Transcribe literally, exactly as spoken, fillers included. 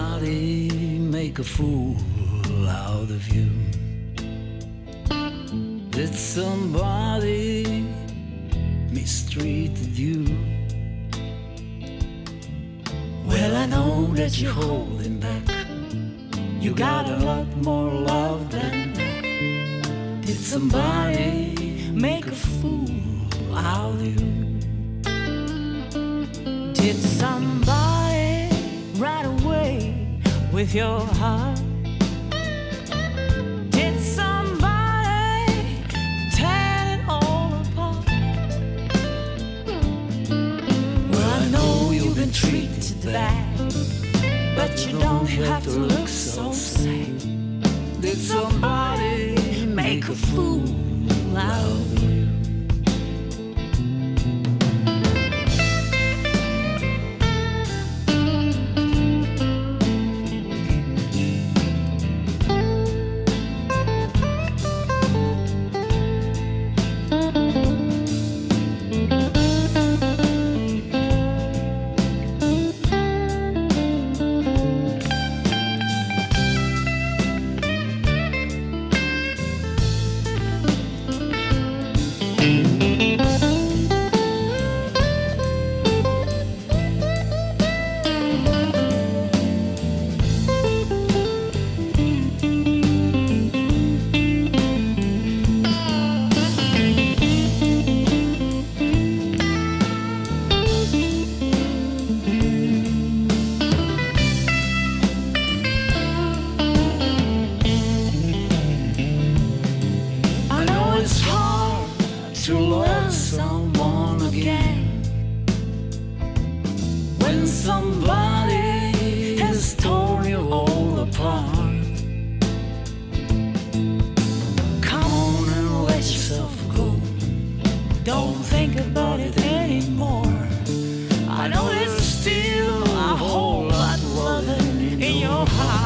somebody make a fool out of you? Did somebody mistreated you? Well, I know that you're holding back. You got a lot more love than that. Did somebody make a fool out of you? Did somebody run away with your heart? Did somebody tear it all apart? Well, I know you've been treated bad, but you don't have to look so sad. Did somebody make a fool out of you? To love someone again when somebody has torn you all apart. Come on and let yourself go. Don't think about it anymore. I know there's still a whole lot of loving in your heart.